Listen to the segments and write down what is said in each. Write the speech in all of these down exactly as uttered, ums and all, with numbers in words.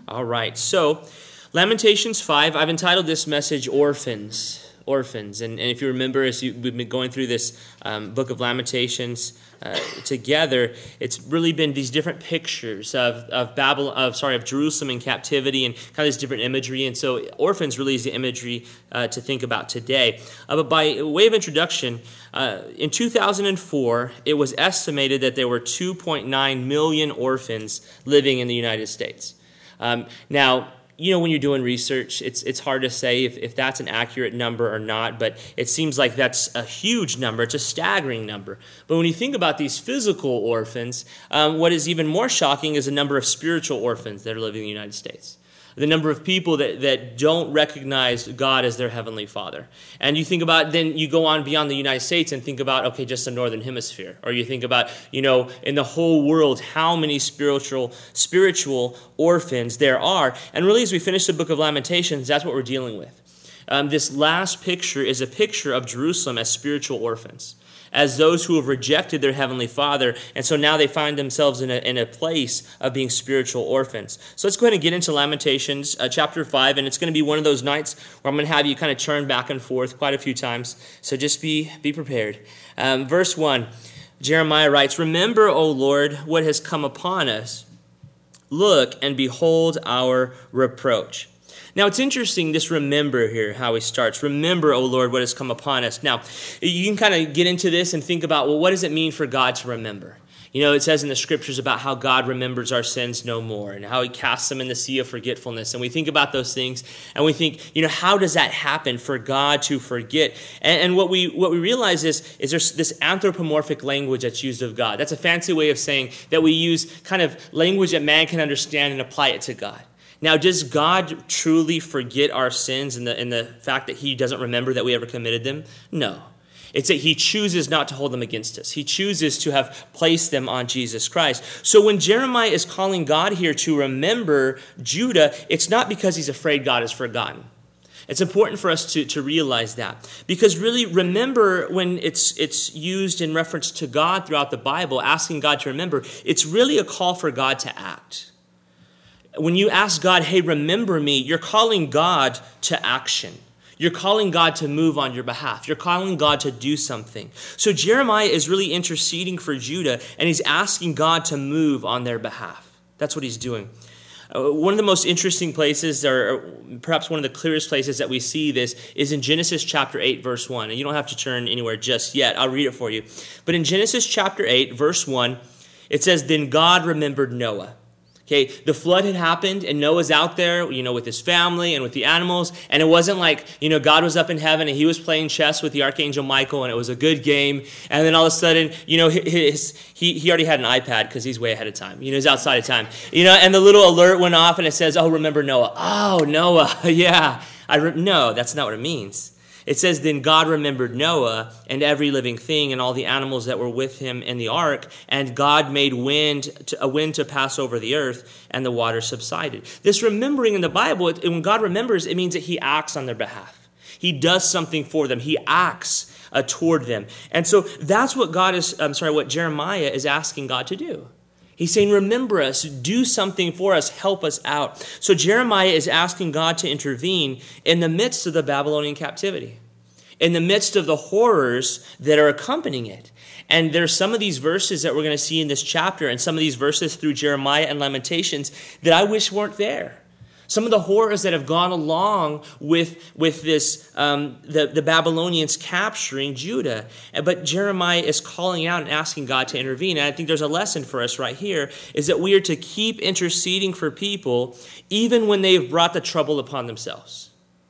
All right, so Lamentations five, I've entitled this message Orphans. Orphans. And, and if you remember, as you, we've been going through this um, book of Lamentations uh, together, it's really been these different pictures of of Babylon, of sorry, of Jerusalem in captivity, and kind of this different imagery. And so, orphans really is the imagery uh, to think about today. Uh, but by way of introduction, uh, in two thousand four, it was estimated that there were two point nine million orphans living in the United States. Um, now. You know, when you're doing research, it's it's hard to say if, if that's an accurate number or not, but it seems like that's a huge number. It's a staggering number. But when you think about these physical orphans, um, what is even more shocking is the number of spiritual orphans that are living in the United States. The number of people that, that don't recognize God as their heavenly Father. And you think about, then you go on beyond the United States and think about, okay, just the Northern Hemisphere. Or you think about, you know, in the whole world, how many spiritual spiritual orphans there are. And really, as we finish the book of Lamentations, that's what we're dealing with. Um, this last picture is a picture of Jerusalem as spiritual orphans, as those who have rejected their heavenly Father, and so now they find themselves in a, in a place of being spiritual orphans. So let's go ahead and get into Lamentations uh, chapter five, and it's going to be one of those nights where I'm going to have you kind of turn back and forth quite a few times, so just be, be prepared. Um, verse one, Jeremiah writes, "Remember, O Lord, what has come upon us. Look and behold our reproach." Now, it's interesting, this remember here, how he starts. Remember, O Lord, what has come upon us. Now, you can kind of get into this and think about, well, what does it mean for God to remember? You know, it says in the scriptures about how God remembers our sins no more and how he casts them in the sea of forgetfulness. And we think about those things and we think, you know, how does that happen for God to forget? And, and what we what we realize is, is there's this anthropomorphic language that's used of God. That's a fancy way of saying that we use kind of language that man can understand and apply it to God. Now, does God truly forget our sins in the in the fact that he doesn't remember that we ever committed them? No. It's that he chooses not to hold them against us. He chooses to have placed them on Jesus Christ. So when Jeremiah is calling God here to remember Judah, it's not because he's afraid God has forgotten. It's important for us to, to realize that. Because really, remember, when it's it's used in reference to God throughout the Bible, asking God to remember, it's really a call for God to act. When you ask God, hey, remember me, you're calling God to action. You're calling God to move on your behalf. You're calling God to do something. So Jeremiah is really interceding for Judah, and he's asking God to move on their behalf. That's what he's doing. Uh, one of the most interesting places, or perhaps one of the clearest places that we see this, is in Genesis chapter eight, verse one. And you don't have to turn anywhere just yet. I'll read it for you. But in Genesis chapter eight, verse one, it says, "Then God remembered Noah." Okay, the flood had happened, and Noah's out there, you know, with his family and with the animals, and it wasn't like, you know, God was up in heaven and he was playing chess with the Archangel Michael, and it was a good game, and then all of a sudden, you know, his, he he already had an iPad because he's way ahead of time. You know, he's outside of time. You know, and the little alert went off, and it says, "Oh, remember Noah." Oh, Noah, yeah. I re- no, that's not what it means. It says, "Then God remembered Noah and every living thing and all the animals that were with him in the ark, and God made wind to, a wind to pass over the earth, and the water subsided." This remembering in the Bible, it, when God remembers, it means that he acts on their behalf. He does something for them. He acts uh, toward them. And so that's what God is, I'm sorry, what Jeremiah is asking God to do. He's saying, remember us, do something for us, help us out. So Jeremiah is asking God to intervene in the midst of the Babylonian captivity, in the midst of the horrors that are accompanying it. And there's some of these verses that we're going to see in this chapter, and some of these verses through Jeremiah and Lamentations that I wish weren't there. Some of the horrors that have gone along with, with this, um, the, the Babylonians capturing Judah. But Jeremiah is calling out and asking God to intervene. And I think there's a lesson for us right here, is that we are to keep interceding for people even when they've brought the trouble upon themselves.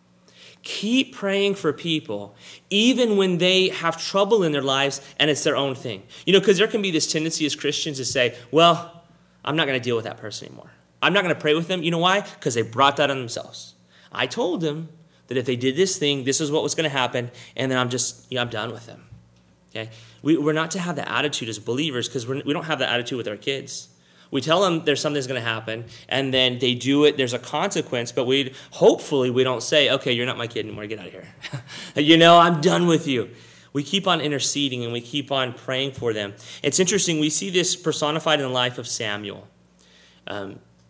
Keep praying for people even when they have trouble in their lives and it's their own thing. You know, because there can be this tendency as Christians to say, well, I'm not going to deal with that person anymore. I'm not going to pray with them. You know why? Because they brought that on themselves. I told them that if they did this thing, this is what was going to happen, and then I'm just, you know, I'm done with them. Okay? We, we're not to have that attitude as believers, because we don't have that attitude with our kids. We tell them there's something that's going to happen, and then they do it. There's a consequence, but we hopefully we don't say, okay, you're not my kid anymore. Get out of here. You know, I'm done with you. We keep on interceding, and we keep on praying for them. It's interesting. We see this personified in the life of Samuel. Um,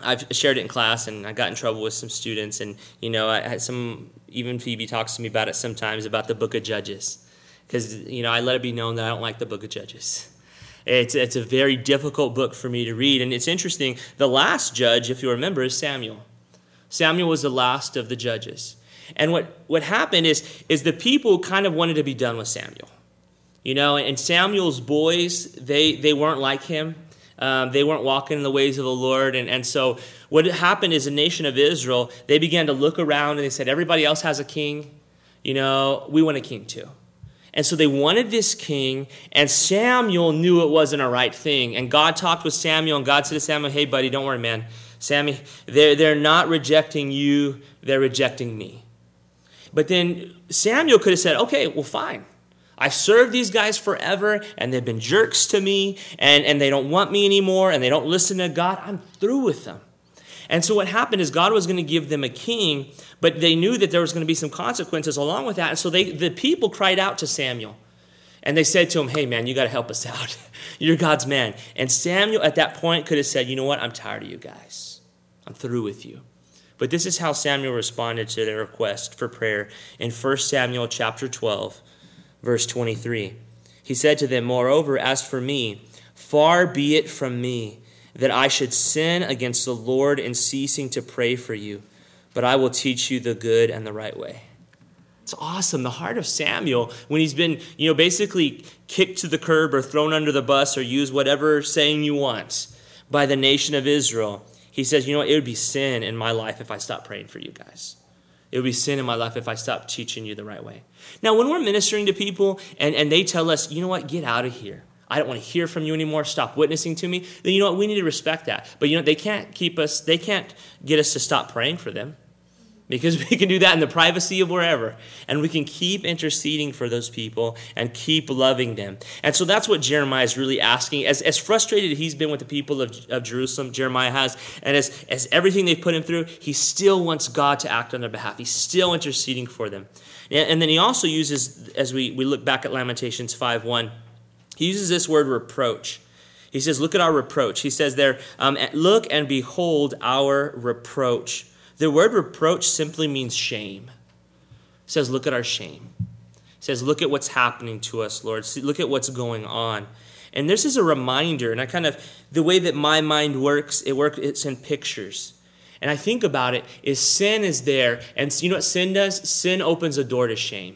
I've shared it in class, and I got in trouble with some students, and you know, I had some, even Phoebe talks to me about it sometimes, about the book of Judges, because you know, I let it be known that I don't like the book of Judges. It's it's a very difficult book for me to read, and it's interesting. The last judge, if you remember, is Samuel. Samuel was the last of the judges, and what what happened is is the people kind of wanted to be done with Samuel, you know, and Samuel's boys they they weren't like him. Um, they weren't walking in the ways of the Lord. And, and so what happened is the nation of Israel, they began to look around and they said, everybody else has a king. You know, we want a king too. And so they wanted this king, and Samuel knew it wasn't a right thing. And God talked with Samuel, and God said to Samuel, hey, buddy, don't worry, man. Sammy, they're, they're not rejecting you. They're rejecting me. But then Samuel could have said, okay, well, fine. I've served these guys forever, and they've been jerks to me, and, and they don't want me anymore, and they don't listen to God. I'm through with them. And so what happened is God was going to give them a king, but they knew that there was going to be some consequences along with that. And so they, the people cried out to Samuel, and they said to him, hey, man, you got to help us out. You're God's man. And Samuel at that point could have said, you know what? I'm tired of you guys. I'm through with you. But this is how Samuel responded to their request for prayer in First Samuel chapter twelve. Verse twenty-three, he said to them, moreover, as for me, far be it from me that I should sin against the Lord in ceasing to pray for you, but I will teach you the good and the right way. It's awesome. The heart of Samuel, when he's been, you know, basically kicked to the curb or thrown under the bus or use whatever saying you want by the nation of Israel, he says, you know what, it would be sin in my life if I stopped praying for you guys. It would be sin in my life if I stopped teaching you the right way. Now, when we're ministering to people and, and they tell us, you know what, get out of here. I don't want to hear from you anymore. Stop witnessing to me. Then you know what, we need to respect that. But you know, they can't keep us, they can't get us to stop praying for them. Because we can do that in the privacy of wherever. And we can keep interceding for those people and keep loving them. And so that's what Jeremiah is really asking. As, as frustrated he's been with the people of, of Jerusalem, Jeremiah has, and as, as everything they've put him through, he still wants God to act on their behalf. He's still interceding for them. And, and then he also uses, as we, we look back at Lamentations five one, he uses this word reproach. He says, look at our reproach. He says there, um, look and behold our reproach. The word reproach simply means shame. It says, look at our shame. It says, look at what's happening to us, Lord. See, look at what's going on. And this is a reminder, and I kind of, the way that my mind works, it works, it's in pictures. And I think about it, is sin is there, and you know what sin does? Sin opens a door to shame.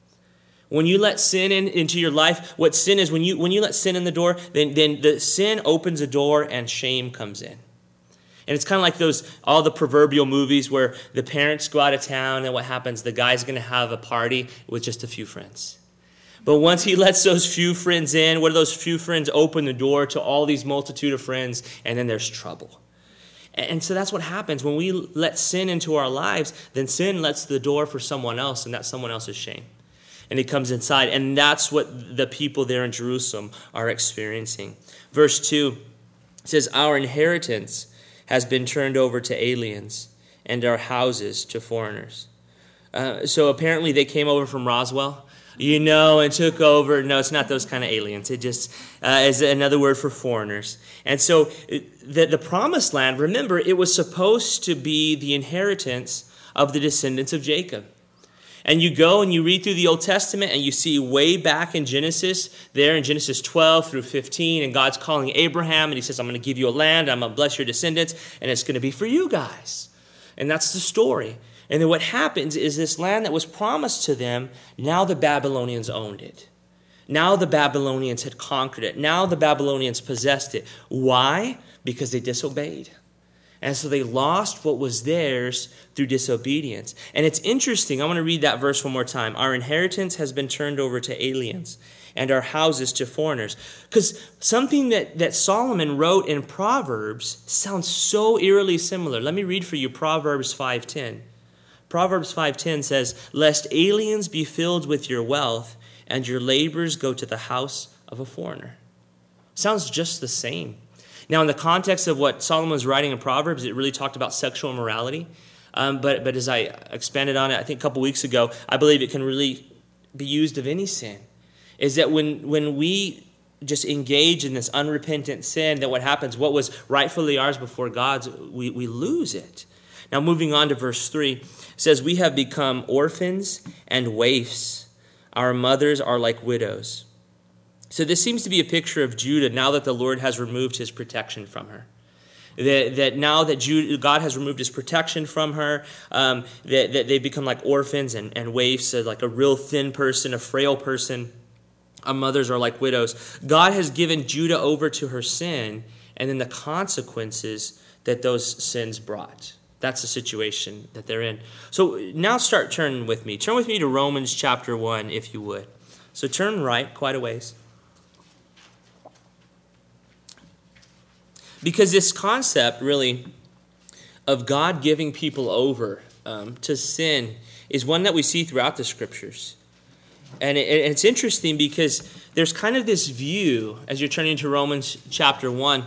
When you let sin in, into your life, what sin is, when you when you let sin in the door, then, then the sin opens a door and shame comes in. And it's kind of like those, all the proverbial movies where the parents go out of town and what happens? The guy's going to have a party with just a few friends. But once he lets those few friends in, what do those few friends open the door to all these multitude of friends, and then there's trouble. And so that's what happens. When we let sin into our lives, then sin lets the door for someone else, and that someone else's shame. And it comes inside. And that's what the people there in Jerusalem are experiencing. Verse two says, our inheritance has been turned over to aliens, and our houses to foreigners. Uh, so apparently they came over from Roswell, you know, and took over. No, it's not those kind of aliens. It just uh, is another word for foreigners. And so the, the promised land, remember, it was supposed to be the inheritance of the descendants of Jacob. And you go and you read through the Old Testament and you see way back in Genesis, there in Genesis twelve through fifteen, and God's calling Abraham and he says, I'm going to give you a land, I'm going to bless your descendants, and it's going to be for you guys. And that's the story. And then what happens is this land that was promised to them, now the Babylonians owned it. Now the Babylonians had conquered it. Now the Babylonians possessed it. Why? Because they disobeyed. And so they lost what was theirs through disobedience. And it's interesting. I want to read that verse one more time. Our inheritance has been turned over to aliens, and our houses to foreigners. Because something that, that Solomon wrote in Proverbs sounds so eerily similar. Let me read for you Proverbs five ten. Proverbs five ten says, lest aliens be filled with your wealth, and your labors go to the house of a foreigner. Sounds just the same. Now, in the context of what Solomon was writing in Proverbs, it really talked about sexual immorality. Um, but, but as I expanded on it, I think a couple weeks ago, I believe it can really be used of any sin. Is that when, when we just engage in this unrepentant sin, that what happens, what was rightfully ours before God's, we, we lose it. Now moving on to verse three, it says, we have become orphans and waifs. Our mothers are like widows. So this seems to be a picture of Judah now that the Lord has removed his protection from her. That, that now that Judah, God has removed his protection from her, um, that, that they've become like orphans and, and waifs, so like a real thin person, a frail person. Our mothers are like widows. God has given Judah over to her sin, and then the consequences that those sins brought. That's the situation that they're in. So now start turning with me. Turn with me to Romans chapter one, if you would. So turn right quite a ways. Because this concept, really, of God giving people over um, to sin is one that we see throughout the Scriptures. And it, it's interesting because there's kind of this view, as you're turning to Romans chapter one,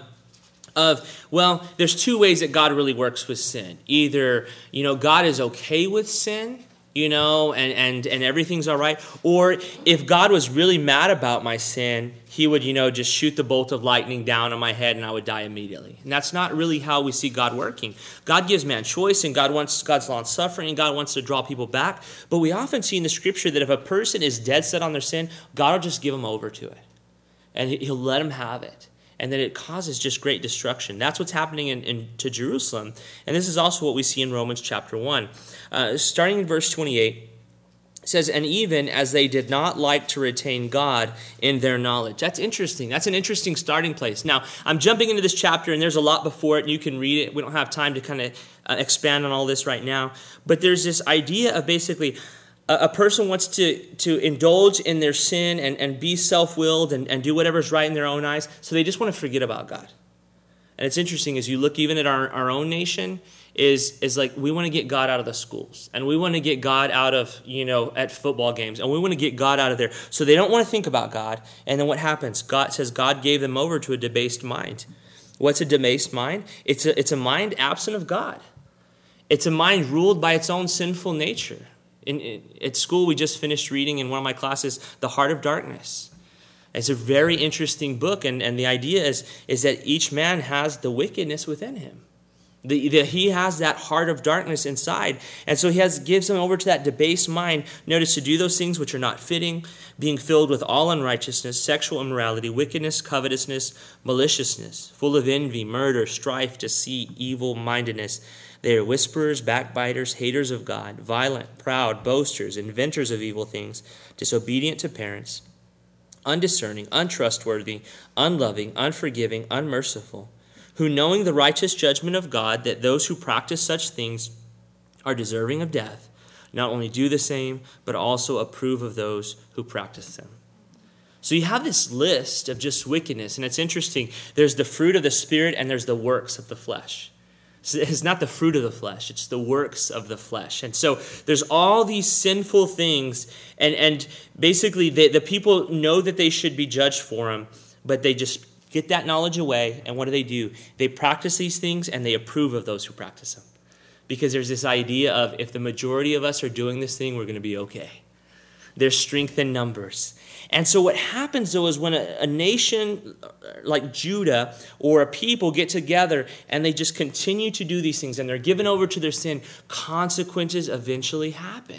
of, well, there's two ways that God really works with sin. Either, you know, God is okay with sin, you know, and, and, and everything's all right. Or if God was really mad about my sin, he would, you know, just shoot the bolt of lightning down on my head and I would die immediately. And that's not really how we see God working. God gives man choice, and God wants God's long suffering, and God wants to draw people back. But we often see in the Scripture that if a person is dead set on their sin, God will just give them over to it. And he'll let them have it. And that it causes just great destruction. That's what's happening in, in to Jerusalem. And this is also what we see in Romans chapter one. Uh, starting in verse twenty-eight, it says, and even as they did not like to retain God in their knowledge. That's interesting. That's an interesting starting place. Now, I'm jumping into this chapter, and there's a lot before it, and you can read it. We don't have time to kind of uh, expand on all this right now. But there's this idea of basically a person wants to, to indulge in their sin and, and be self-willed and, and do whatever's right in their own eyes, so they just want to forget about God. And it's interesting, as you look even at our, our own nation, is, is like we want to get God out of the schools. And we want to get God out of, you know, at football games. And we want to get God out of there. So they don't want to think about God. And then what happens? God says God gave them over to a debased mind. What's a debased mind? It's a, it's a mind absent of God. It's a mind ruled by its own sinful nature. In, in, at school, we just finished reading in one of my classes, The Heart of Darkness. It's a very interesting book, and, and the idea is, is that each man has the wickedness within him. The, the, he has that heart of darkness inside, and so he has gives him over to that debased mind, notice, to do those things which are not fitting, being filled with all unrighteousness, sexual immorality, wickedness, covetousness, maliciousness, full of envy, murder, strife, deceit, evil-mindedness. They are whisperers, backbiters, haters of God, violent, proud, boasters, inventors of evil things, disobedient to parents, undiscerning, untrustworthy, unloving, unforgiving, unmerciful, who, knowing the righteous judgment of God, that those who practice such things are deserving of death, not only do the same, but also approve of those who practice them. So you have this list of just wickedness, and it's interesting. There's the fruit of the Spirit, and there's the works of the flesh. It's not the fruit of the flesh, it's the works of the flesh. And so there's all these sinful things, and, and basically the, the people know that they should be judged for them, but they just get that knowledge away, and what do they do? They practice these things, and they approve of those who practice them. Because there's this idea of, if the majority of us are doing this thing, we're going to be okay. There's strength in numbers. And so what happens, though, is when a, a nation like Judah or a people get together and they just continue to do these things and they're given over to their sin, consequences eventually happen.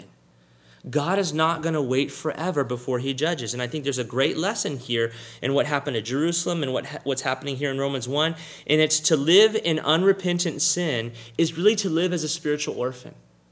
God is not going to wait forever before he judges. And I think there's a great lesson here in what happened at Jerusalem and what what's happening here in Romans one. And it's to live in unrepentant sin is really to live as a spiritual orphan.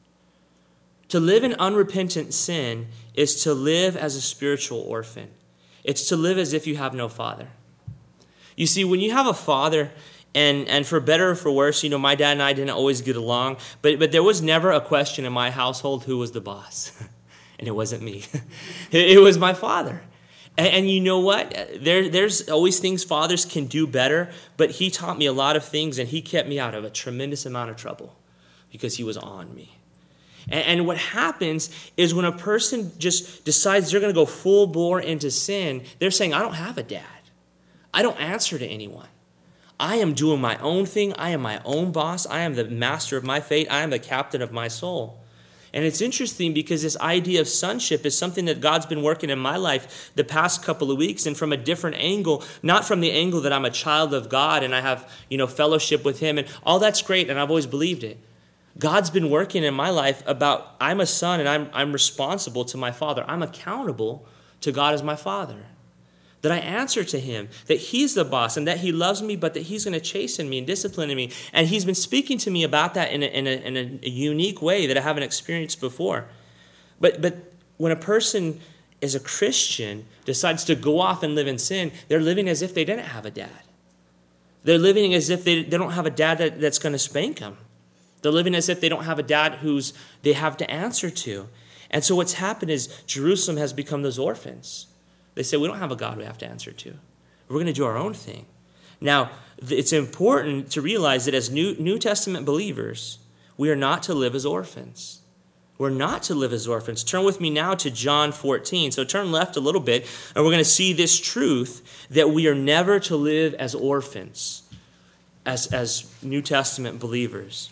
To live in unrepentant sin is to live as a spiritual orphan. It's to live as if you have no father. You see, when you have a father, and, and for better or for worse, you know, my dad and I didn't always get along, but, but there was never a question in my household who was the boss. And it wasn't me. It was my father. And, and you know what? There, there's always things fathers can do better, but he taught me a lot of things, and he kept me out of a tremendous amount of trouble because he was on me. And what happens is when a person just decides they're going to go full bore into sin, they're saying, I don't have a dad. I don't answer to anyone. I am doing my own thing. I am my own boss. I am the master of my fate. I am the captain of my soul. And it's interesting because this idea of sonship is something that God's been working in my life the past couple of weeks, and from a different angle, not from the angle that I'm a child of God and I have, you know, fellowship with him, and all that's great, and I've always believed it. God's been working in my life about I'm a son and I'm I'm responsible to my Father. I'm accountable to God as my Father. That I answer to him, that he's the boss and that he loves me, but that he's going to chasten me and discipline me. And he's been speaking to me about that in a, in a, in a unique way that I haven't experienced before. But, but when a person is a Christian, decides to go off and live in sin, they're living as if they didn't have a dad. They're living as if they, they don't have a dad that, that's going to spank them. They're living as if they don't have a dad who's they have to answer to. And so what's happened is Jerusalem has become those orphans. They say, we don't have a God we have to answer to. We're going to do our own thing. Now, it's important to realize that as New, New Testament believers, we are not to live as orphans. We're not to live as orphans. Turn with me now to John fourteen. So turn left a little bit, and we're going to see this truth that we are never to live as orphans, as, as New Testament believers.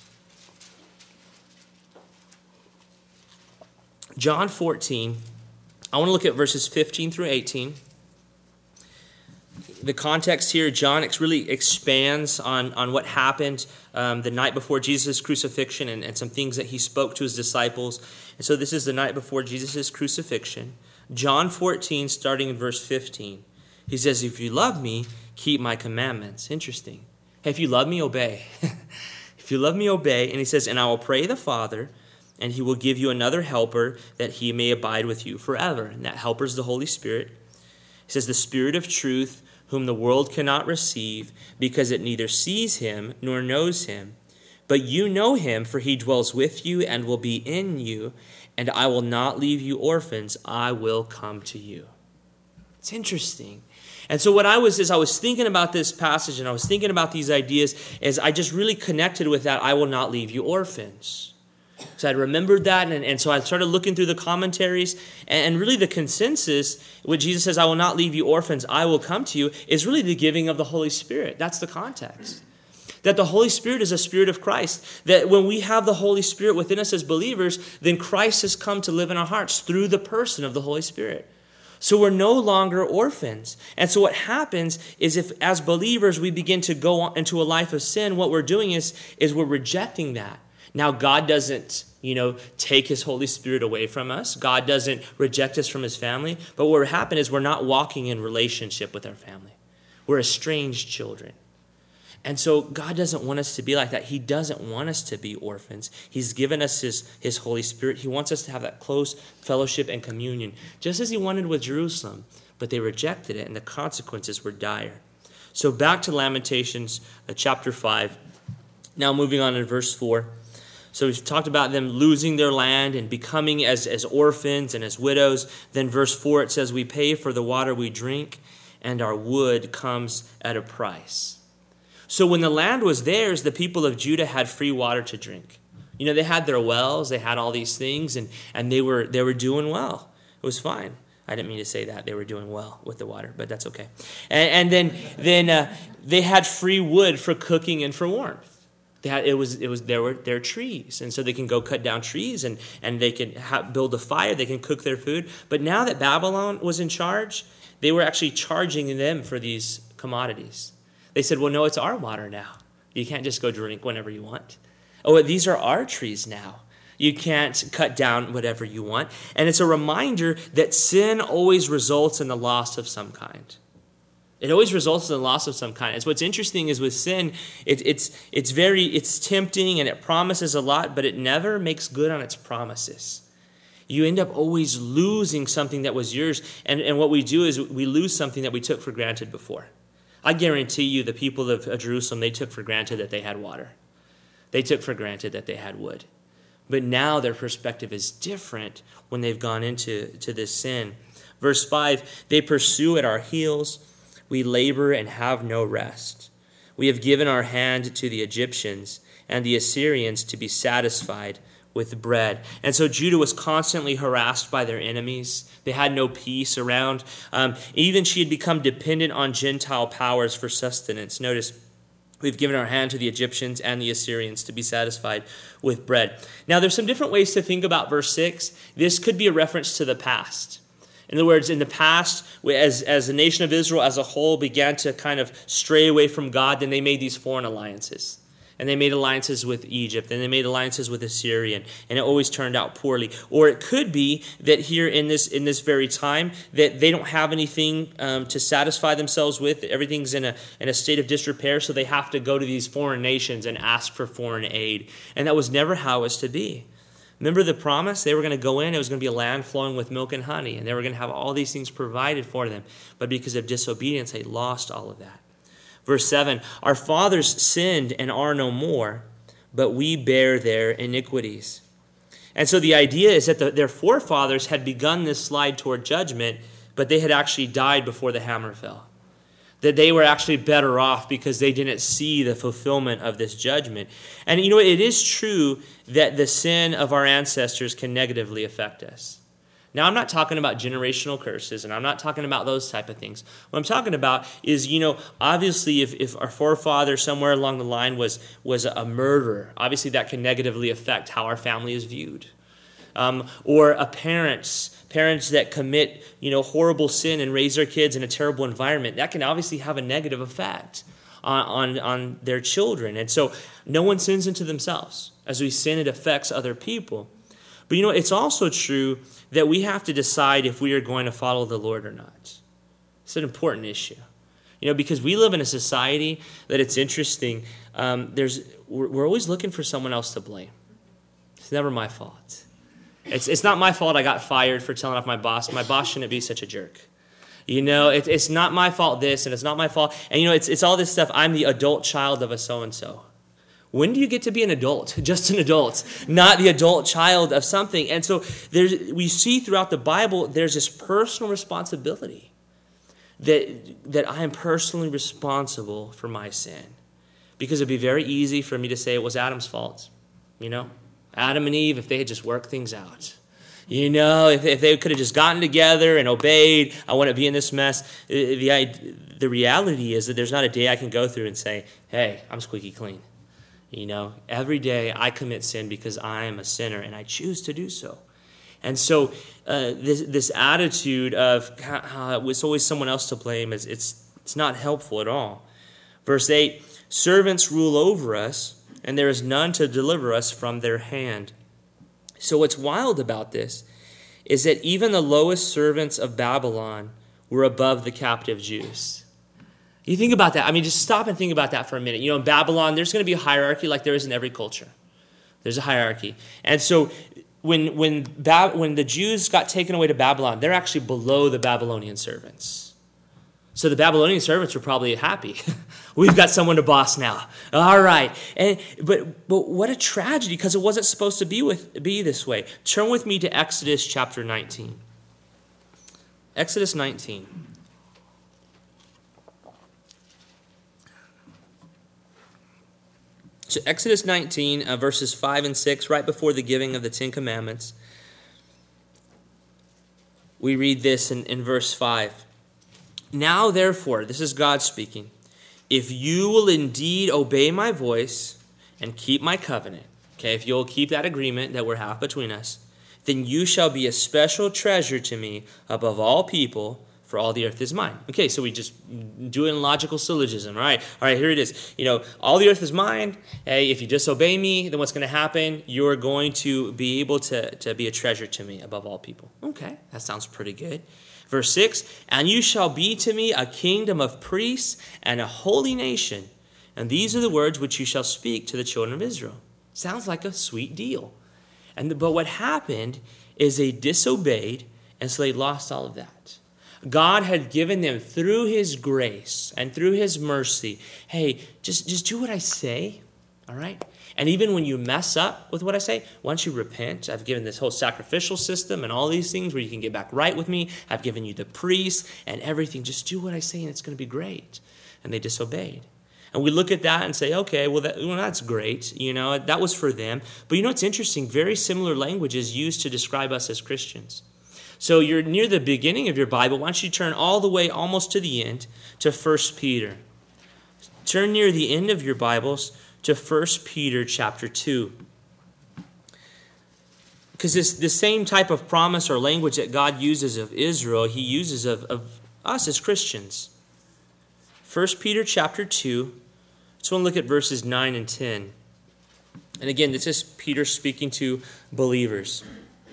John fourteen, I want to look at verses fifteen through eighteen. The context here, John really expands on, on what happened um, the night before Jesus' crucifixion and, and some things that he spoke to his disciples. And so this is the night before Jesus' crucifixion. John fourteen, starting in verse fifteen. He says, if you love me, keep my commandments. Interesting. Hey, if you love me, obey. If you love me, obey. And he says, and I will pray the Father, and he will give you another helper that he may abide with you forever. And that helper is the Holy Spirit. He says, the Spirit of truth, whom the world cannot receive, because it neither sees him nor knows him. But you know him, for he dwells with you and will be in you. And I will not leave you orphans. I will come to you. It's interesting. And so what I was, as I was thinking about this passage and I was thinking about these ideas, is I just really connected with that, I will not leave you orphans. So I remembered that, and, and so I started looking through the commentaries, and, and really the consensus, when Jesus says, I will not leave you orphans, I will come to you, is really the giving of the Holy Spirit. That's the context. That the Holy Spirit is a spirit of Christ. That when we have the Holy Spirit within us as believers, then Christ has come to live in our hearts through the person of the Holy Spirit. So we're no longer orphans. And so what happens is if as believers we begin to go into a life of sin, what we're doing is, is we're rejecting that. Now, God doesn't, you know, take his Holy Spirit away from us. God doesn't reject us from his family. But what will happen is we're not walking in relationship with our family. We're estranged children. And so God doesn't want us to be like that. He doesn't want us to be orphans. He's given us his, his Holy Spirit. He wants us to have that close fellowship and communion, just as he wanted with Jerusalem. But they rejected it, and the consequences were dire. So back to Lamentations uh, chapter five. Now moving on to verse four. So we've talked about them losing their land and becoming as, as orphans and as widows. Then verse four, it says, we pay for the water we drink, and our wood comes at a price. So when the land was theirs, the people of Judah had free water to drink. You know, they had their wells, they had all these things, and, and they were they were doing well. It was fine. I didn't mean to say that. They were doing well with the water, but that's okay. And, and then then uh, they had free wood for cooking and for warmth. They had, it was it was there were there trees, and so they can go cut down trees and and they can ha- build a fire. They can cook their food. But now that Babylon was in charge, they were actually charging them for these commodities. They said, "Well, no, it's our water now. You can't just go drink whenever you want. Oh, these are our trees now. You can't cut down whatever you want." And it's a reminder that sin always results in the loss of some kind. It always results in the loss of some kind. And what's interesting is with sin, it, it's it's very it's tempting and it promises a lot, but it never makes good on its promises. You end up always losing something that was yours, and, and what we do is we lose something that we took for granted before. I guarantee you the people of Jerusalem, they took for granted that they had water. They took for granted that they had wood. But now their perspective is different when they've gone into to this sin. Verse five, they pursue at our heels. We labor and have no rest. We have given our hand to the Egyptians and the Assyrians to be satisfied with bread. And so Judah was constantly harassed by their enemies. They had no peace around. Um, even she had become dependent on Gentile powers for sustenance. Notice We've given our hand to the Egyptians and the Assyrians to be satisfied with bread. Now, there's some different ways to think about verse six. This could be a reference to the past. In other words, in the past, as, as the nation of Israel as a whole began to kind of stray away from God, then they made these foreign alliances. And they made alliances with Egypt, and they made alliances with Assyria, and it always turned out poorly. Or it could be that here in this in this very time, that they don't have anything um, to satisfy themselves with. Everything's in a in a state of disrepair, so they have to go to these foreign nations and ask for foreign aid. And that was never how it was to be. Remember the promise? They were going to go in, it was going to be a land flowing with milk and honey, and they were going to have all these things provided for them. But because of disobedience, they lost all of that. Verse seven, our fathers sinned and are no more, but we bear their iniquities. And so the idea is that the, their forefathers had begun this slide toward judgment, but they had actually died before the hammer fell. That they were actually better off because they didn't see the fulfillment of this judgment. And you know, it is true that the sin of our ancestors can negatively affect us. Now, I'm not talking about generational curses, and I'm not talking about those type of things. What I'm talking about is, you know, obviously if, if our forefather somewhere along the line was, was a murderer, obviously that can negatively affect how our family is viewed. Um, or a parents, parents that commit, you know, horrible sin and raise their kids in a terrible environment, that can obviously have a negative effect on, on, on their children. And so no one sins into themselves. As we sin, it affects other people. But, you know, it's also true that we have to decide if we are going to follow the Lord or not. It's an important issue. You know, because we live in a society that it's interesting. Um, there's we're, we're always looking for someone else to blame. It's never my fault. It's it's not my fault I got fired for telling off my boss. My boss shouldn't be such a jerk. You know, it, it's not my fault this, and it's not my fault. And, you know, it's it's all this stuff. I'm the adult child of a so-and-so. When do you get to be an adult? Just an adult, not the adult child of something. And so there's, we see throughout the Bible, there's this personal responsibility that, that I am personally responsible for my sin. Because it'd be very easy for me to say it was Adam's fault. You know, Adam and Eve, if they had just worked things out. You know, if, if they could have just gotten together and obeyed, I wouldn't be in this mess. The, the, the reality is that there's not a day I can go through and say, hey, I'm squeaky clean. You know, every day I commit sin because I am a sinner and I choose to do so. And so uh, this this attitude of how it's always someone else to blame, is it's it's not helpful at all. Verse eight, servants rule over us, and there is none to deliver us from their hand. So what's wild about this is that even the lowest servants of Babylon were above the captive Jews. You think about that. I mean, just stop and think about that for a minute. You know, in Babylon, there's going to be a hierarchy like there is in every culture. There's a hierarchy. And so when when ba- when the Jews got taken away to Babylon, they're actually below the Babylonian servants. So the Babylonian servants were probably happy. We've got someone to boss now. All right. And but but what a tragedy, because it wasn't supposed to be with be this way. Turn with me to Exodus chapter nineteen. Exodus nineteen. So Exodus nineteen, uh, verses five and six, right before the giving of the Ten Commandments, we read this in, in verse five. Now, therefore, this is God speaking, if you will indeed obey my voice and keep my covenant, okay, if you'll keep that agreement that we're have between us, then you shall be a special treasure to me above all people, for all the earth is mine. Okay, so we just do it in logical syllogism. All right, all right, here it is. You know, all the earth is mine. Hey, if you disobey me, then what's going to happen? You're going to be able to, to be a treasure to me above all people. Okay, that sounds pretty good. Verse six, and you shall be to me a kingdom of priests and a holy nation. And these are the words which you shall speak to the children of Israel. Sounds like a sweet deal. And But what happened is they disobeyed, and so they lost all of that. God had given them through his grace and through his mercy, hey, just, just do what I say, all right? And even when you mess up with what I say, once you repent, I've given this whole sacrificial system and all these things where you can get back right with me. I've given you the priest and everything. Just do what I say and it's going to be great. And they disobeyed. And we look at that and say, okay, well, that, well, that's great. You know, that was for them. But you know what's interesting? Very similar language is used to describe us as Christians. So you're near the beginning of your Bible. Why don't you turn all the way almost to the end to First Peter. turn near the end of your Bibles to First Peter chapter two. Because this the same type of promise or language that God uses of Israel, he uses of, of us as Christians. First Peter chapter two, just want to look at verses nine and ten. And again, this is Peter speaking to believers.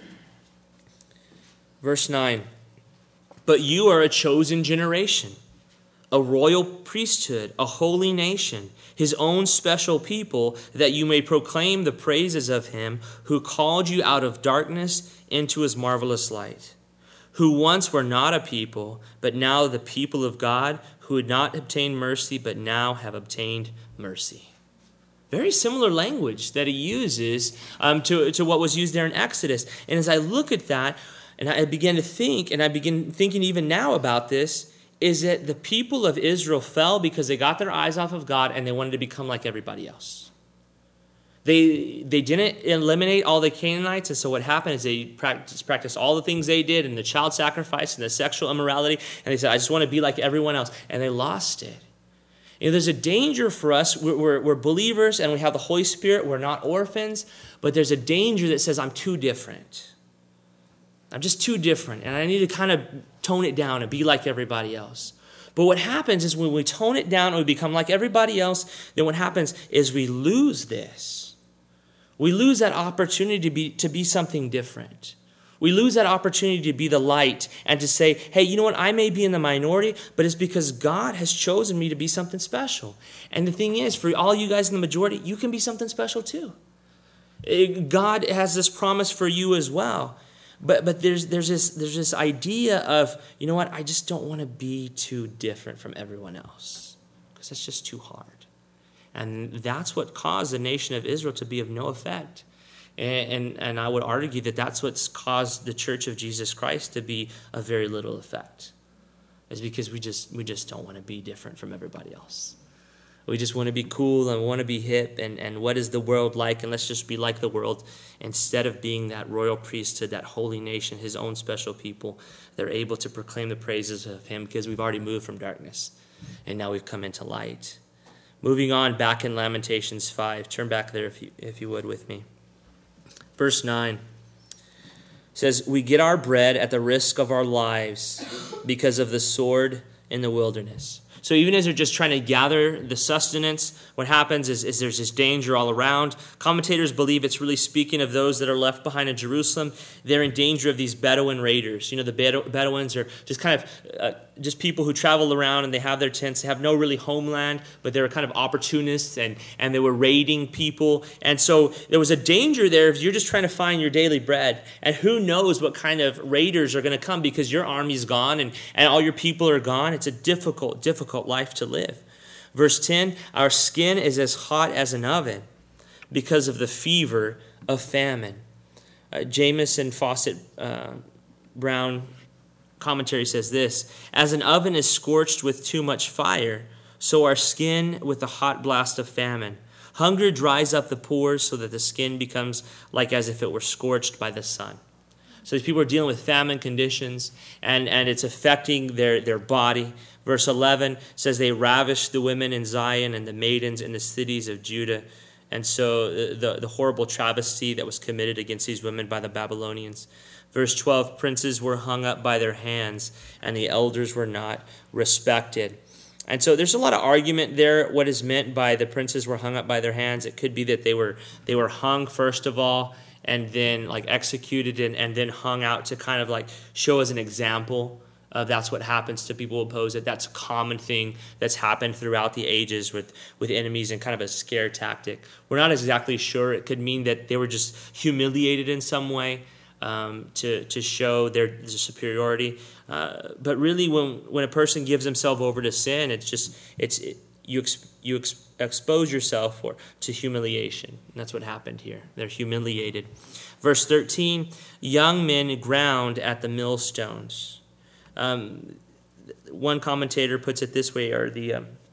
Verse nine, but you are a chosen generation, a royal priesthood, a holy nation, his own special people, that you may proclaim the praises of him who called you out of darkness into his marvelous light, who once were not a people, but now the people of God, who had not obtained mercy, but now have obtained mercy. Very similar language that he uses um, to, to what was used there in Exodus. And as I look at that, and I began to think, and I begin thinking even now about this, is that the people of Israel fell because they got their eyes off of God and they wanted to become like everybody else. They they didn't eliminate all the Canaanites, and so what happened is they practiced, practiced all the things they did, and the child sacrifice and the sexual immorality, and they said, I just want to be like everyone else, and they lost it. You know, there's a danger for us. We're, we're, we're believers, and we have the Holy Spirit. We're not orphans, but there's a danger that says, I'm too different. I'm just too different, and I need to kind of tone it down and be like everybody else. But what happens is when we tone it down and we become like everybody else, then what happens is we lose this. We lose that opportunity to be to be something different. We lose that opportunity to be the light and to say, hey, you know what? I may be in the minority, but it's because God has chosen me to be something special. And the thing is, for all you guys in the majority, you can be something special too. God has this promise for you as well. But but there's there's this there's this idea of, you know what, I just don't want to be too different from everyone else because that's just too hard. And that's what caused the nation of Israel to be of no effect. And, and and I would argue that that's what's caused the Church of Jesus Christ to be of very little effect. Is because we just we just don't want to be different from everybody else. We just want to be cool and we want to be hip, and, and what is the world like, and let's just be like the world, instead of being that royal priesthood, that holy nation, his own special people. They're able to proclaim the praises of him because we've already moved from darkness and now we've come into light. Moving on, back in Lamentations five. Turn back there if you, if you would with me. Verse nine says, we get our bread at the risk of our lives because of the sword in the wilderness. So even as they're just trying to gather the sustenance, what happens is, is there's this danger all around. Commentators believe it's really speaking of those that are left behind in Jerusalem. They're in danger of these Bedouin raiders. You know, the Bedouins are just kind of uh, just people who travel around and they have their tents. They have no really homeland, but they're kind of opportunists, and, and they were raiding people. And so there was a danger there if you're just trying to find your daily bread. And who knows what kind of raiders are going to come because your army's gone and, and all your people are gone. It's a difficult, difficult life to live. Verse ten, our skin is as hot as an oven because of the fever of famine. Uh, Jamieson Fawcett uh, Brown commentary says this, as an oven is scorched with too much fire, so our skin with the hot blast of famine. Hunger dries up the pores so that the skin becomes like as if it were scorched by the sun. So these people are dealing with famine conditions, and, and it's affecting their, their body. Verse eleven says they ravished the women in Zion and the maidens in the cities of Judah. And so the, the horrible travesty that was committed against these women by the Babylonians. Verse twelve, princes were hung up by their hands, and the elders were not respected. And so there's a lot of argument there what is meant by the princes were hung up by their hands. It could be that they were they were hung first of all, and then like executed and, and then hung out to kind of like show as an example of that's what happens to people who oppose it. That's a common thing that's happened throughout the ages with, with enemies and kind of a scare tactic. We're not exactly sure. It could mean that they were just humiliated in some way um, to, to show their, their superiority. Uh, but really when, when a person gives himself over to sin, it's just, it's it, you ex, you ex, expose yourself for, to humiliation. And that's what happened here. They're humiliated. Verse thirteen, young men ground at the millstones. Um, one commentator puts it this way, or the um,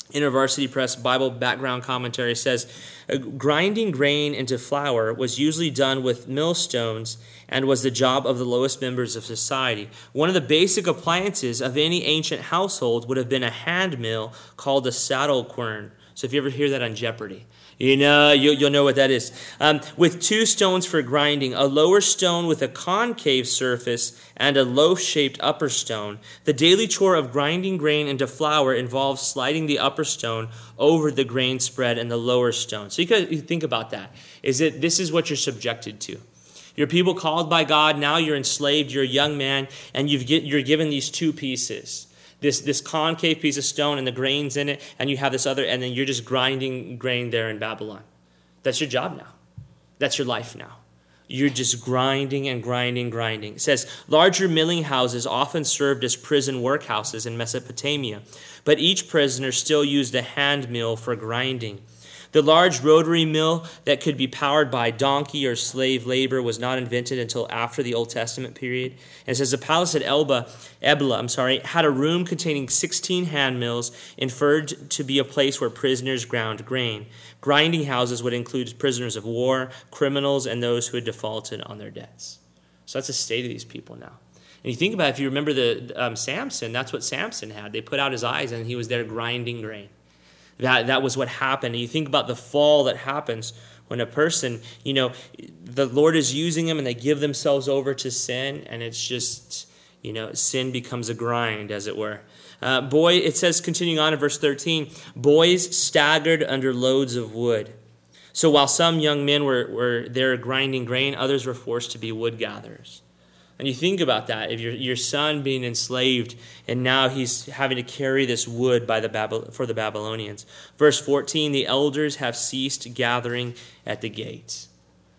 InterVarsity Press Bible Background Commentary says, grinding grain into flour was usually done with millstones and was the job of the lowest members of society. One of the basic appliances of any ancient household would have been a hand mill called a saddle quern. So if you ever hear that on Jeopardy, you know, you'll, you'll know what that is. Um, with two stones for grinding, a lower stone with a concave surface and a loaf-shaped upper stone. The daily chore of grinding grain into flour involves sliding the upper stone over the grain spread and the lower stone. So you can you think about that. Is it this is what you're subjected to? You're people called by God. Now you're enslaved. You're a young man, and you've get, you're given these two pieces. This this concave piece of stone and the grains in it, and you have this other, and then you're just grinding grain there in Babylon. That's your job now. That's your life now. You're just grinding and grinding, grinding. It says, larger milling houses often served as prison workhouses in Mesopotamia, but each prisoner still used a hand mill for grinding. The large rotary mill that could be powered by donkey or slave labor was not invented until after the Old Testament period. And it says the palace at Elba, Ebla, I'm sorry, had a room containing sixteen hand mills, inferred to be a place where prisoners ground grain. Grinding houses would include prisoners of war, criminals, and those who had defaulted on their debts. So that's the state of these people now. And you think about it, if you remember the um, Samson, that's what Samson had. They put out his eyes and he was there grinding grain. That that was what happened. And you think about the fall that happens when a person, you know, the Lord is using them and they give themselves over to sin, and it's just, you know, sin becomes a grind, as it were. Uh, boy, it says, continuing on in verse thirteen, boys staggered under loads of wood. So while some young men were, were there grinding grain, others were forced to be wood gatherers. And you think about that, if your your son being enslaved, and now he's having to carry this wood by the Babylon, for the Babylonians. Verse fourteen, the elders have ceased gathering at the gates.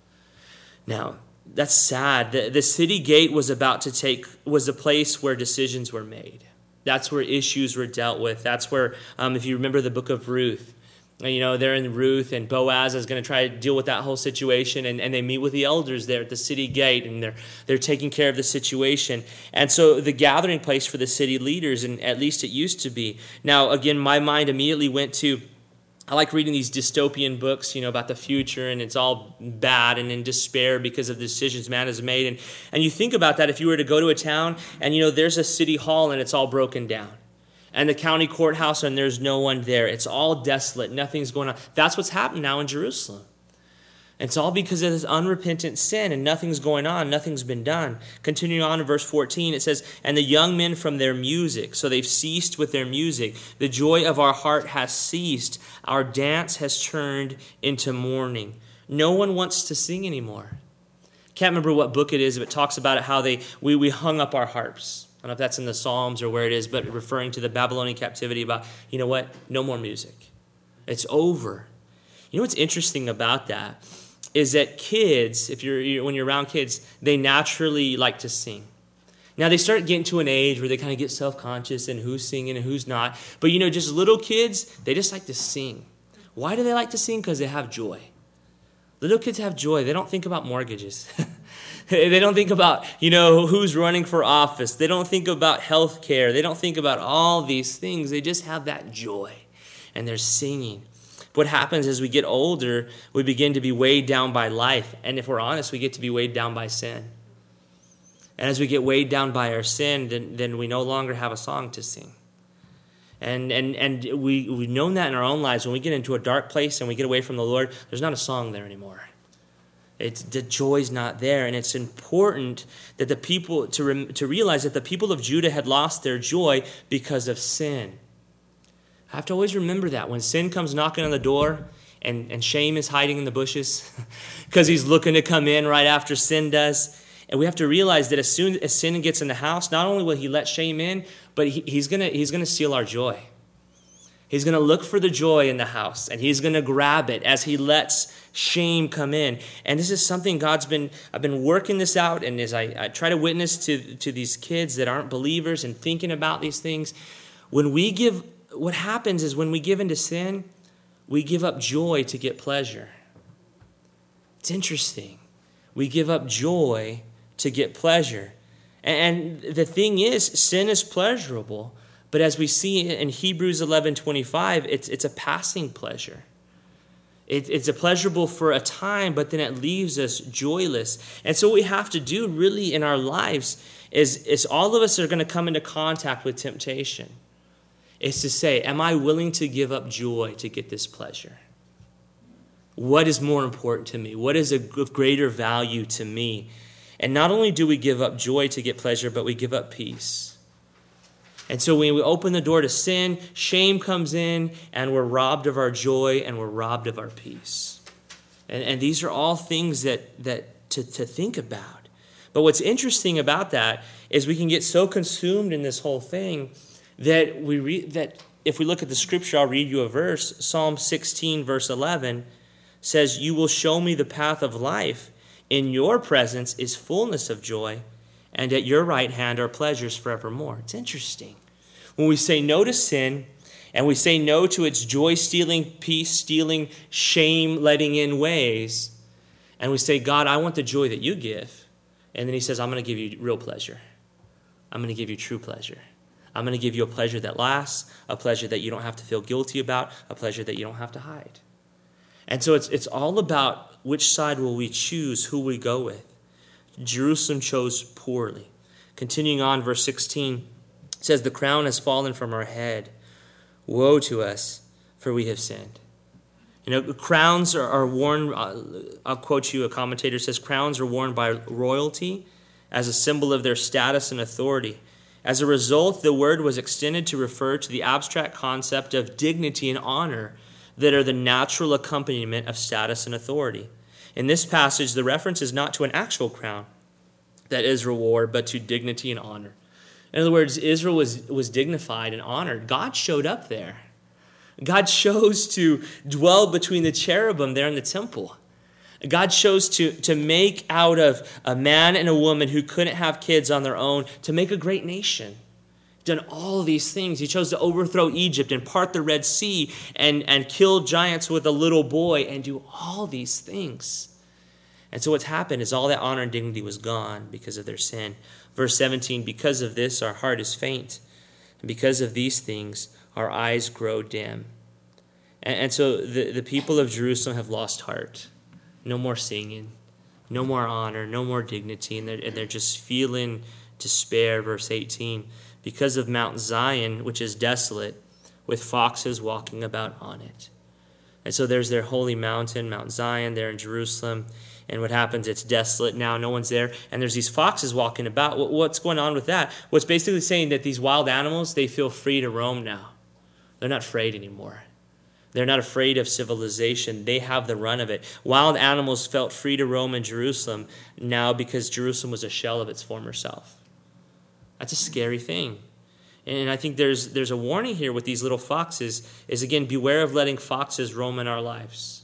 Now, that's sad. The, the city gate was about to take, was a place where decisions were made. That's where issues were dealt with. That's where, um, if you remember the book of Ruth, you know, they're in Ruth, and Boaz is going to try to deal with that whole situation, and, and they meet with the elders there at the city gate, and they're they're taking care of the situation. And so the gathering place for the city leaders, and at least it used to be. Now, again, my mind immediately went to, I like reading these dystopian books, you know, about the future, and it's all bad and in despair because of the decisions man has made. And, and you think about that if you were to go to a town, and, you know, there's a city hall, and it's all broken down. And the county courthouse, and there's no one there. It's all desolate. Nothing's going on. That's what's happened now in Jerusalem. It's all because of this unrepentant sin, and nothing's going on. Nothing's been done. Continuing on in verse fourteen, it says, and the young men from their music. So they've ceased with their music. The joy of our heart has ceased. Our dance has turned into mourning. No one wants to sing anymore. Can't remember what book it is, but it talks about it, how they we, we hung up our harps. I don't know if that's in the Psalms or where it is, but referring to the Babylonian captivity about, you know what, no more music. It's over. You know what's interesting about that is that kids, if you're, you're when you're around kids, they naturally like to sing. Now they start getting to an age where they kind of get self-conscious and who's singing and who's not. But you know, just little kids, they just like to sing. Why do they like to sing? Because they have joy. Little kids have joy. They don't think about mortgages. They don't think about, you know, who's running for office. They don't think about health care. They don't think about all these things. They just have that joy, and they're singing. What happens as we get older, we begin to be weighed down by life. And if we're honest, we get to be weighed down by sin. And as we get weighed down by our sin, then, then we no longer have a song to sing. And and and we, we've known that in our own lives. When we get into a dark place and we get away from the Lord, there's not a song there anymore. It's, the joy's not there, and it's important that the people to rem, to realize that the people of Judah had lost their joy because of sin. I have to always remember that when sin comes knocking on the door, and, and shame is hiding in the bushes because he's looking to come in right after sin does. And we have to realize that as soon as sin gets in the house, not only will he let shame in, but he, he's gonna he's gonna steal our joy. He's going to look for the joy in the house, and he's going to grab it as he lets shame come in. And this is something God's been, I've been working this out, and as I, I try to witness to, to these kids that aren't believers and thinking about these things, when we give, what happens is when we give into sin, we give up joy to get pleasure. It's interesting. We give up joy to get pleasure. And the thing is, sin is pleasurable, But as we see in Hebrews eleven twenty-five, it's, it's a passing pleasure. It, it's a pleasurable for a time, but then it leaves us joyless. And so what we have to do really in our lives is, is all of us are going to come into contact with temptation. It's to say, am I willing to give up joy to get this pleasure? What is more important to me? What is of greater value to me? And not only do we give up joy to get pleasure, but we give up peace. And so when we open the door to sin, shame comes in, and we're robbed of our joy, and we're robbed of our peace. And, and these are all things that, that to, to think about. But what's interesting about that is we can get so consumed in this whole thing that we read that if we look at the scripture, I'll read you a verse. Psalm sixteen, verse eleven says, "You will show me the path of life. In your presence is fullness of joy, and at your right hand are pleasures forevermore." It's interesting. When we say no to sin, and we say no to its joy-stealing, peace-stealing, shame-letting in ways, and we say, God, I want the joy that you give. And then he says, I'm going to give you real pleasure. I'm going to give you true pleasure. I'm going to give you a pleasure that lasts, a pleasure that you don't have to feel guilty about, a pleasure that you don't have to hide. And so it's, it's all about which side will we choose, who we go with. Jerusalem chose poorly. Continuing on, verse sixteen says, the crown has fallen from our head. Woe to us, for we have sinned. You know, crowns are, are worn, uh, I'll quote you, a commentator says, crowns are worn by royalty as a symbol of their status and authority. As a result, the word was extended to refer to the abstract concept of dignity and honor that are the natural accompaniment of status and authority. In this passage, the reference is not to an actual crown that Israel wore, but to dignity and honor. In other words, Israel was, was dignified and honored. God showed up there. God chose to dwell between the cherubim there in the temple. God chose to, to make out of a man and a woman who couldn't have kids on their own, to make a great nation. Done all of these things. He chose to overthrow Egypt and part the Red Sea and, and kill giants with a little boy and do all these things. And so what's happened is all that honor and dignity was gone because of their sin. Verse seventeen, because of this our heart is faint, and because of these things our eyes grow dim. And, and so the, the people of Jerusalem have lost heart. No more singing, no more honor, no more dignity, and they're, and they're just feeling despair. Verse eighteen, because of Mount Zion, which is desolate, with foxes walking about on it. And so there's their holy mountain, Mount Zion, there in Jerusalem. And what happens, it's desolate now, no one's there, and there's these foxes walking about. What's going on with that? Well, it's basically saying that these wild animals, they feel free to roam now. They're not afraid anymore. They're not afraid of civilization. They have the run of it. Wild animals felt free to roam in Jerusalem now because Jerusalem was a shell of its former self. That's a scary thing. And I think there's there's a warning here with these little foxes is, again, beware of letting foxes roam in our lives.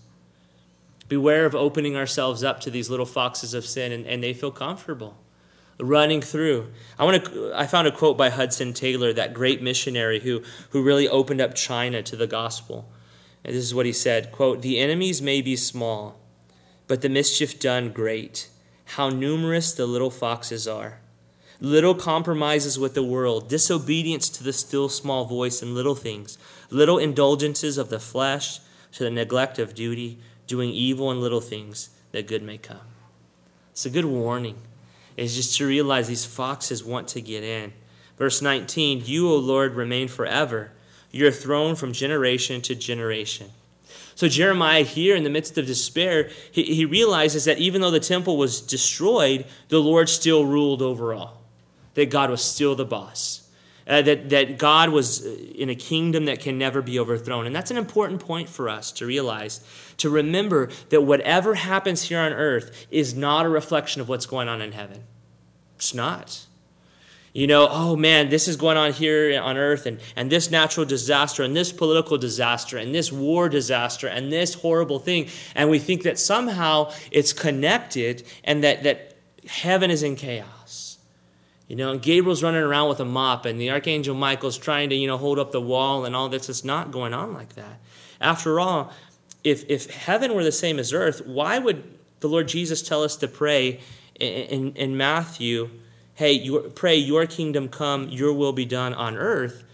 Beware of opening ourselves up to these little foxes of sin, and, and they feel comfortable running through. I want to. I found a quote by Hudson Taylor, that great missionary who, who really opened up China to the gospel. And this is what he said, quote, "The enemies may be small, but the mischief done great. How numerous the little foxes are. Little compromises with the world, disobedience to the still small voice in little things, little indulgences of the flesh to the neglect of duty, doing evil in little things, that good may come." It's a good warning. It's just to realize these foxes want to get in. Verse nineteen, "You, O Lord, remain forever. Your throne from generation to generation." So Jeremiah here, in the midst of despair, he, he realizes that even though the temple was destroyed, the Lord still ruled over all. That God was still the boss. Uh, that, that God was in a kingdom that can never be overthrown. And that's an important point for us to realize, to remember that whatever happens here on earth is not a reflection of what's going on in heaven. It's not. You know, oh man, this is going on here on earth, and, and this natural disaster, and this political disaster, and this war disaster, and this horrible thing. And we think that somehow it's connected and that, that heaven is in chaos. You know, and Gabriel's running around with a mop, and the Archangel Michael's trying to, you know, hold up the wall and all this. It's not going on like that. After all, if if heaven were the same as earth, why would the Lord Jesus tell us to pray in, in, in Matthew, hey, your, pray your kingdom come, your will be done on earth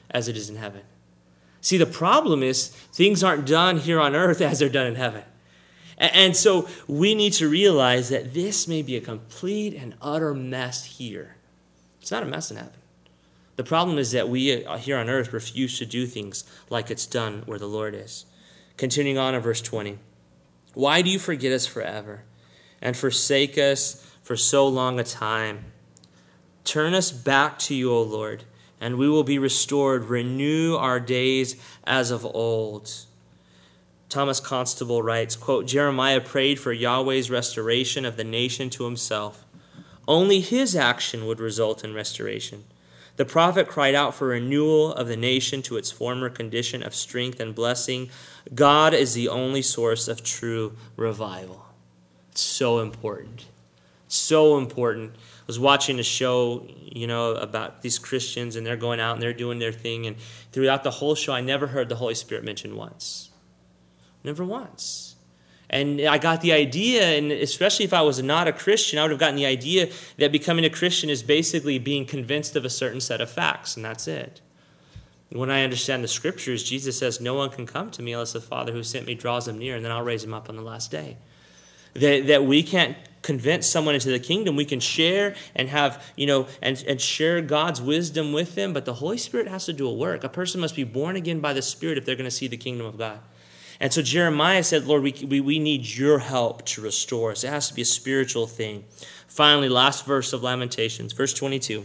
as it is in heaven. See, the problem is things aren't done here on earth as they're done in heaven. And so we need to realize that this may be a complete and utter mess here. It's not a mess in heaven. The problem is that we here on earth refuse to do things like it's done where the Lord is. Continuing on in verse twenty. Why do you forget us forever and forsake us for so long a time? Turn us back to you, O Lord, and we will be restored. Renew our days as of old. Thomas Constable writes, quote, Jeremiah prayed for Yahweh's restoration of the nation to himself. Only his action would result in restoration. The prophet cried out for renewal of the nation to its former condition of strength and blessing. God is the only source of true revival. It's so important. So important. I was watching a show, you know, about these Christians, and they're going out and they're doing their thing. And throughout the whole show, I never heard the Holy Spirit mentioned once. Never once. And I got the idea, and especially if I was not a Christian, I would have gotten the idea that becoming a Christian is basically being convinced of a certain set of facts, and that's it. When I understand the scriptures, Jesus says, no one can come to me unless the Father who sent me draws him near, and then I'll raise him up on the last day. That, that we can't convince someone into the kingdom. We can share and have, you know, and, and share God's wisdom with them, but the Holy Spirit has to do a work. A person must be born again by the Spirit if they're going to see the kingdom of God. And so Jeremiah said, Lord, we, we, we need your help to restore us. It has to be a spiritual thing. Finally, last verse of Lamentations, verse twenty-two.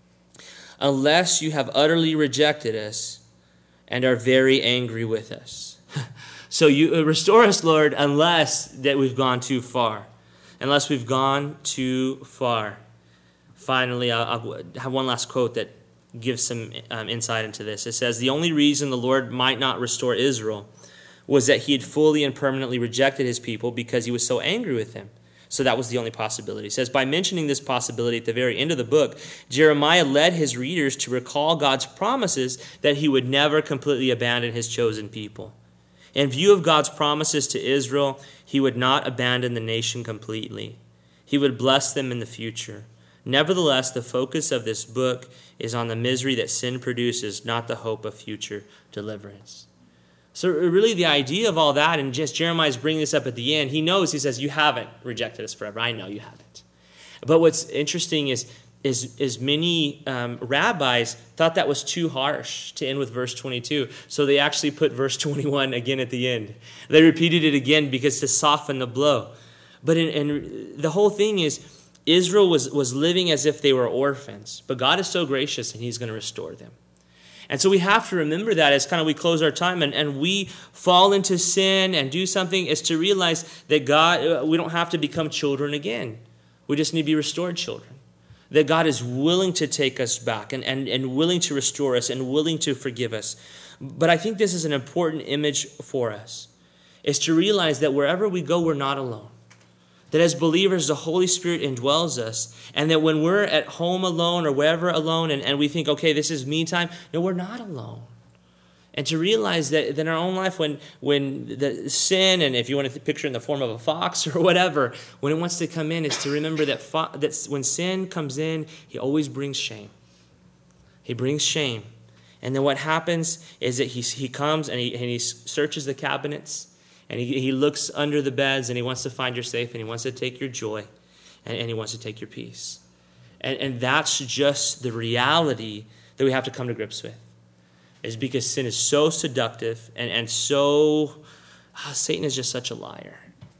Unless you have utterly rejected us and are very angry with us. So you restore us, Lord, unless that we've gone too far. Unless we've gone too far. Finally, I'll, I'll have one last quote that gives some um, insight into this. It says, the only reason the Lord might not restore Israel was that he had fully and permanently rejected his people because he was so angry with them. So that was the only possibility. It says, by mentioning this possibility at the very end of the book, Jeremiah led his readers to recall God's promises that he would never completely abandon his chosen people. In view of God's promises to Israel, he would not abandon the nation completely. He would bless them in the future. Nevertheless, the focus of this book is on the misery that sin produces, not the hope of future deliverance. So really the idea of all that, and just Jeremiah's bringing this up at the end, he knows, he says, you haven't rejected us forever. I know you haven't. But what's interesting is, is, is many um, rabbis thought that was too harsh to end with verse twenty-two. So they actually put verse twenty-one again at the end. They repeated it again because to soften the blow. But in, in, the whole thing is, Israel was, was living as if they were orphans. But God is so gracious and he's going to restore them. And so we have to remember that as kind of we close our time and, and we fall into sin and do something, is to realize that God, we don't have to become children again. We just need to be restored children. That God is willing to take us back and, and, and willing to restore us and willing to forgive us. But I think this is an important image for us, is to realize that wherever we go, we're not alone. That as believers, the Holy Spirit indwells us. And that when we're at home alone or wherever alone and, and we think, okay, this is me time, no, we're not alone. And to realize that, that in our own life, when, when the sin, and if you want to picture in the form of a fox or whatever, when it wants to come in, is to remember that, fo- that when sin comes in, he always brings shame. He brings shame. And then what happens is that he, he comes and he, and he searches the cabinets. And he, he looks under the beds and he wants to find your safe and he wants to take your joy and, and he wants to take your peace. And, and that's just the reality that we have to come to grips with. Is because sin is so seductive and, and so, oh, Satan is just such a liar.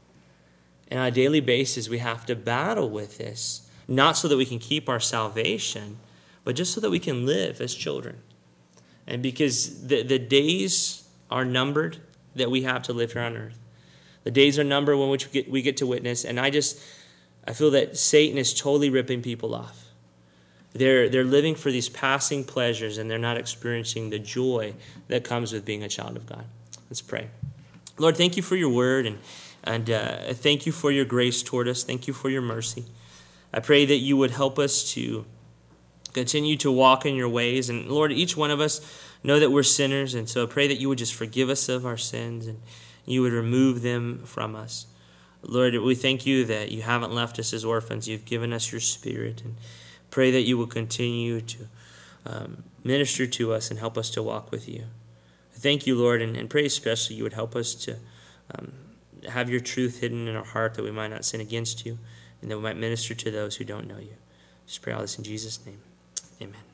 And on a daily basis, we have to battle with this. Not so that we can keep our salvation, but just so that we can live as children. And because the, the days are numbered that we have to live here on earth. The days are numbered when which we get, we get to witness. And I just, I feel that Satan is totally ripping people off. They're, they're living for these passing pleasures and they're not experiencing the joy that comes with being a child of God. Let's pray. Lord, thank you for your word and, and uh, thank you for your grace toward us. Thank you for your mercy. I pray that you would help us to continue to walk in your ways. And Lord, each one of us know that we're sinners, and so I pray that you would just forgive us of our sins and you would remove them from us. Lord, we thank you that you haven't left us as orphans. You've given us your Spirit, and pray that you will continue to um, minister to us and help us to walk with you. Thank you, Lord, and, and pray especially you would help us to um, have your truth hidden in our heart, that we might not sin against you, and that we might minister to those who don't know you. Just pray all this in Jesus' name. Amen.